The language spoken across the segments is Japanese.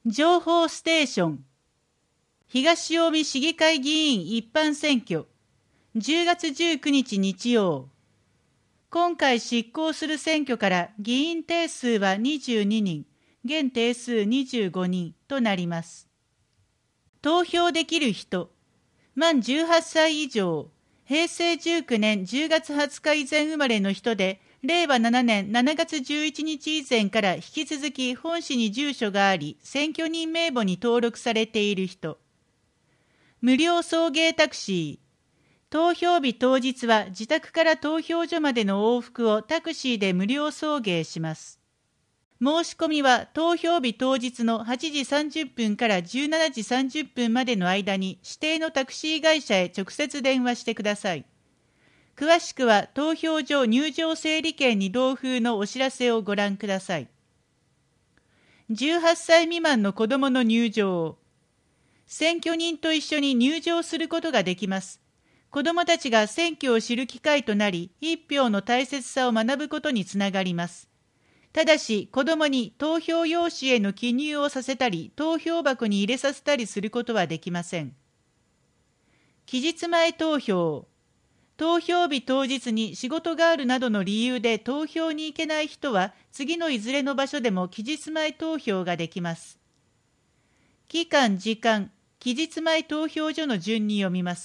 情報ステーション。東近江市議会議員一般選挙。10月19日日曜。今回執行する選挙から議員定数は22人、現定数25人となります。投票できる人。満18歳以上。平成19年10月20日以前生まれの人で、令和7年7月11日以前から引き続き本市に住所があり、選挙人名簿に登録されている人。無料送迎タクシー。投票日当日は自宅から投票所までの往復をタクシーで無料送迎します。申し込みは投票日当日の8時30分から17時30分までの間に指定のタクシー会社へ直接電話してください。詳しくは投票所入場整理券に同封のお知らせをご覧ください。18歳未満の子どもの入場。選挙人と一緒に入場することができます。子どもたちが選挙を知る機会となり、一票の大切さを学ぶことにつながります。ただし、子どもに投票用紙への記入をさせたり、投票箱に入れさせたりすることはできません。期日前投票。投票日当日に仕事があるなどの理由で投票に行けない人は、次のいずれの場所でも期日前投票ができます。期間・時間、期日前投票所の順に読みます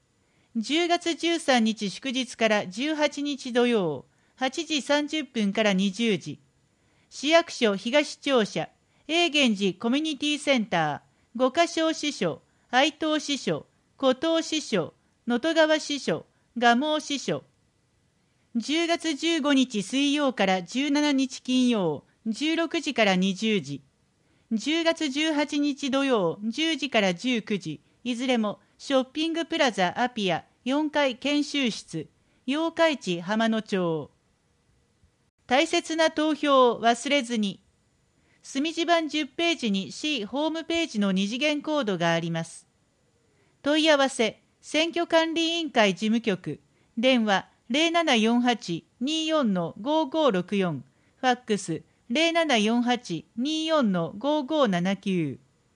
。10月13日祝日から18日土曜、8時30分から20時。市役所東庁舎、永源寺コミュニティセンター、五箇荘支所、愛東支所、古東支所、能登川支所、蒲生支所。10月15日水曜から17日金曜、16時から20時。10月18日土曜、10時から19時。いずれもショッピングプラザアピア4階研修室、八日市浜野町。大切な投票を忘れずに。墨字版10ページに市ホームページの二次元コードがあります。問い合わせ、選挙管理委員会事務局、電話 0748-24-5564、ファックス 0748-24-5579。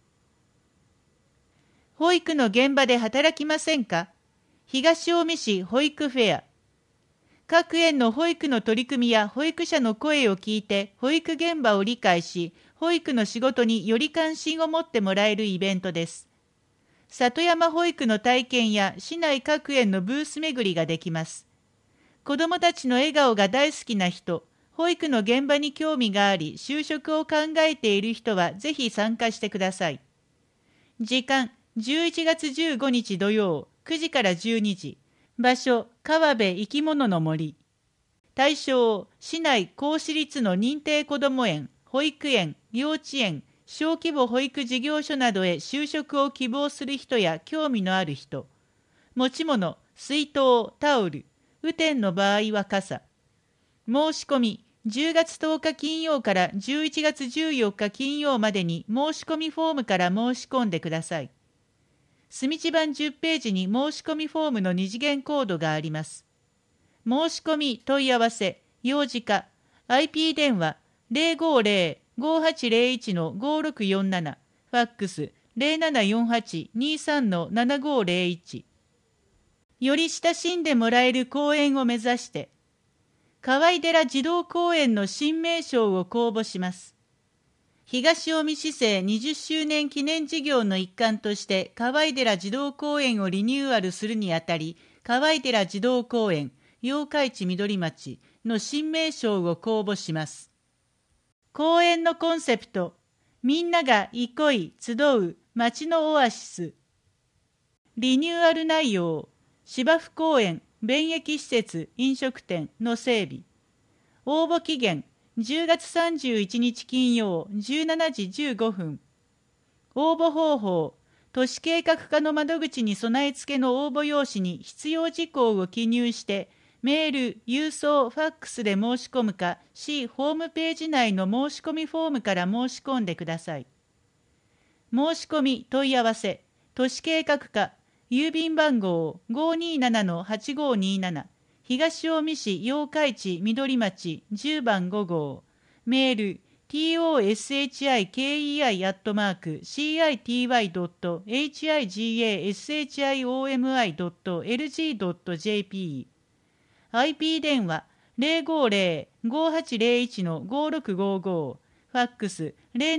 保育の現場で働きませんか？東近江市保育フェア。各園の保育の取り組みや保育者の声を聞いて保育現場を理解し、保育の仕事により関心を持ってもらえるイベントです。里山保育の体験や市内各園のブース巡りができます。子どもたちの笑顔が大好きな人、保育の現場に興味があり、就職を考えている人はぜひ参加してください。時間、11月15日土曜、9時から12時。場所、川辺生き物の森。対象、市内公私立の認定こども園、保育園、幼稚園、小規模保育事業所などへ就職を希望する人や興味のある人。持ち物、水筒、タオル。雨天の場合は傘。申し込み、10月10日金曜から11月14日金曜までに申し込みフォームから申し込んでください。墨字版10ページに申し込みフォームの二次元コードがあります。申し込み問い合わせ、幼児課、IP 電話 050-5801-5647、ファックス 0748-23-7501。より親しんでもらえる公園を目指して、河合寺児童公園の新名称を公募します。東近江市政20周年記念事業の一環として河合寺児童公園をリニューアルするにあたり、河合寺児童公園、八日市緑町の新名称を公募します。公園のコンセプト、みんなが憩い集う町のオアシス。リニューアル内容、芝生公園、便益施設、飲食店の整備。応募期限、10月31日金曜17時15分。応募方法、都市計画課の窓口に備え付けの応募用紙に必要事項を記入して、メール、郵送、ファックスで申し込むか、市ホームページ内の申し込みフォームから申し込んでください。申し込み問い合わせ、都市計画課、郵便番号 527-8527、東近江市八日市緑町10番5号。メール toshikei.citi.higashiomi.lg.jp。 IP 電話050-5801-5655、ファックス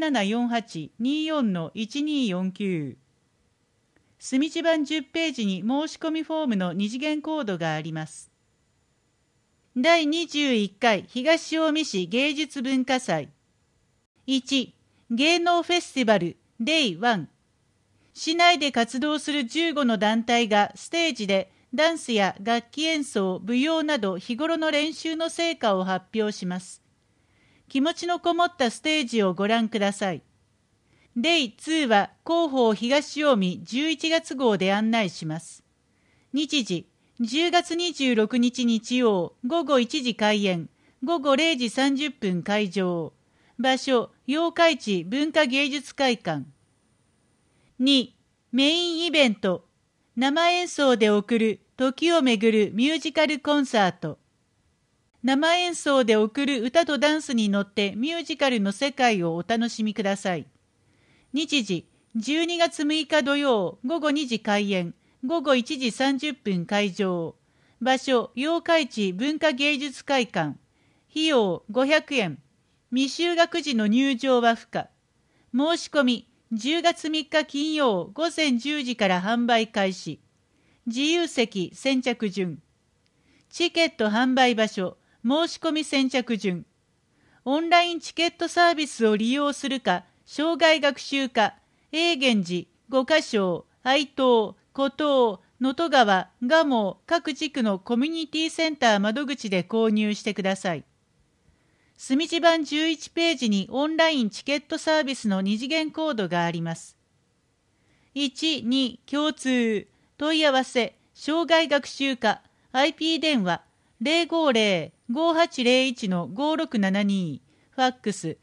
0748-24-1249。墨地版10ページに申し込みフォームの二次元コードがあります。第21回東近江市芸術文化祭。1、芸能フェスティバル Day1。市内で活動する15の団体がステージでダンスや楽器演奏、舞踊など日頃の練習の成果を発表します。気持ちのこもったステージをご覧ください。Day2 は広報東近江11月号で案内します。日時、10月26日日曜午後1時開演、午後0時30分開場。場所、八日市文化芸術会館。2、メインイベント、生演奏で送る時をめぐるミュージカルコンサート。生演奏で送る歌とダンスに乗ってミュージカルの世界をお楽しみください。日時、12月6日土曜午後2時開演、午後1時30分開場。場所、八日市文化芸術会館。費用500円。未就学時の入場は不可。申し込み、10月3日金曜午前10時から販売開始。自由席先着順。チケット販売場所、申し込み先着順。オンラインチケットサービスを利用するか、生涯学習課、永源寺、五箇荘、愛東、古東、能登川、蒲生各地区のコミュニティセンター窓口で購入してください。墨地版11ページにオンラインチケットサービスの二次元コードがあります。1、2、共通、問い合わせ、生涯学習課、IP 電話、050-5801-5672、ファックス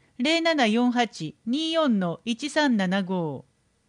0748-24-1375。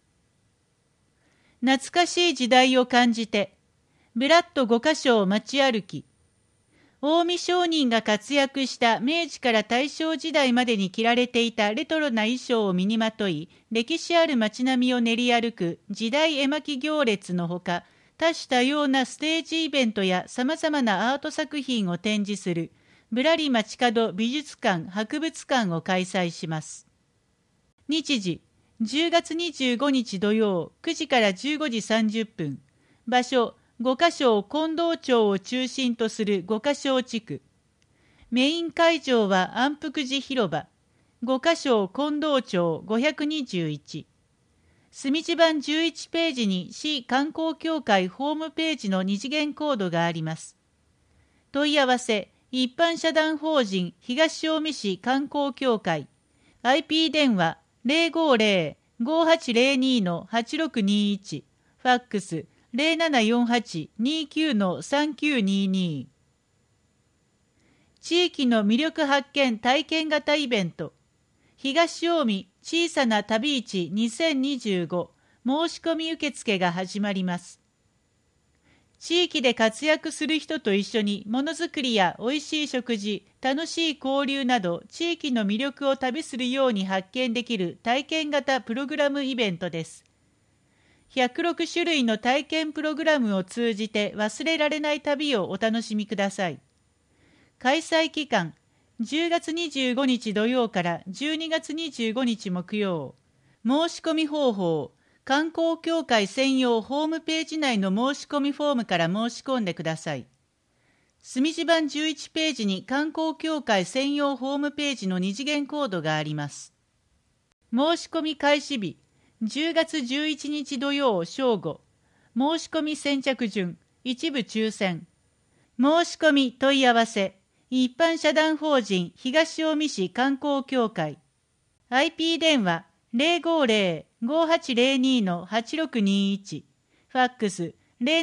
懐かしい時代を感じて、ブラッド5カ所を街歩き。近江商人が活躍した明治から大正時代までに着られていたレトロな衣装を身にまとい、歴史ある街並みを練り歩く時代絵巻行列のほか、多種多様なステージイベントやさまざまなアート作品を展示する、ぶらり街角美術館・博物館を開催します。日時、10月25日土曜9時から15時30分。場所、五箇荘近藤町を中心とする五箇荘地区。メイン会場は安福寺広場。五箇荘近藤町521。墨地版11ページに市観光協会ホームページの二次元コードがあります。問い合わせ、一般社団法人東近江市観光協会。IP 電話050-5802-8621。ファックス0748-29-3922。地域の魅力発見体験型イベント。東近江小さな旅市2025申し込み受付が始まります。地域で活躍する人と一緒にものづくりやおいしい食事、楽しい交流など地域の魅力を旅するように発見できる体験型プログラムイベントです。106種類の体験プログラムを通じて忘れられない旅をお楽しみください。開催期間、10月25日土曜から12月25日木曜。申し込み方法、観光協会専用ホームページ内の申し込みフォームから申し込んでください。墨地版11ページに観光協会専用ホームページの二次元コードがあります。申し込み開始日、10月11日土曜正午。申し込み先着順、一部抽選。申し込み問い合わせ、一般社団法人東近江市観光協会。IP 電話050-5802-8621。ファックス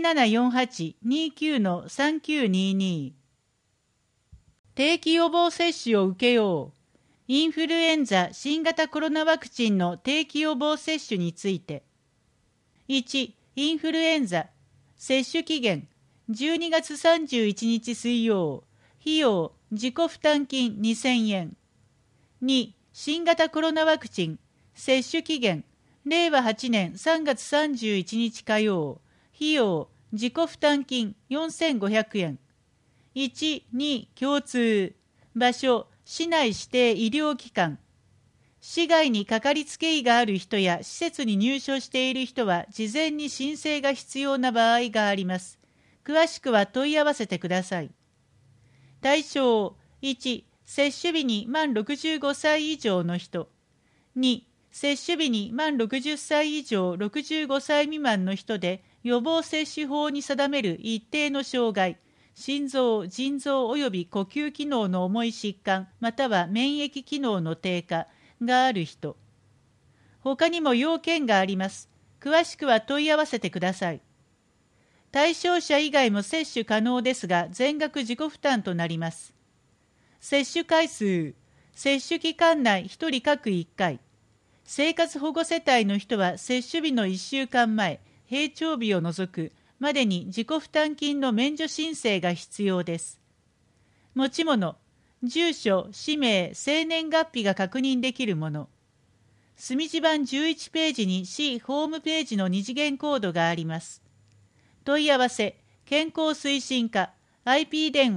0748-29-3922。定期予防接種を受けよう。インフルエンザ新型コロナワクチンの定期予防接種について。1、インフルエンザ。接種期限、12月31日水曜。費用、自己負担金2000円。2、 新型コロナワクチン接種期限令和8年3月31日火曜。費用自己負担金4500円。1、2共通。場所市内指定医療機関。市外にかかりつけ医がある人や施設に入所している人は事前に申請が必要な場合があります。詳しくは問い合わせてください。対象1、接種日に満65歳以上の人。2、接種日に満60歳以上65歳未満の人で予防接種法に定める一定の障害、心臓、腎臓及び呼吸機能の重い疾患または免疫機能の低下がある人。他にも要件があります。詳しくは問い合わせてください。対象者以外も接種可能ですが全額自己負担となります。接種回数、接種期間内1人各1回。生活保護世帯の人は接種日の1週間前、閉庁日を除くまでに自己負担金の免除申請が必要です。持ち物、住所、氏名、生年月日が確認できるもの。墨字版11ページに市ホームページの2次元コードがあります。問い合わせ、健康推進課、IP 電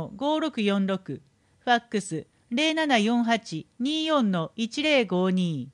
話、050-5801-5646、ファックス、0748-24-1052。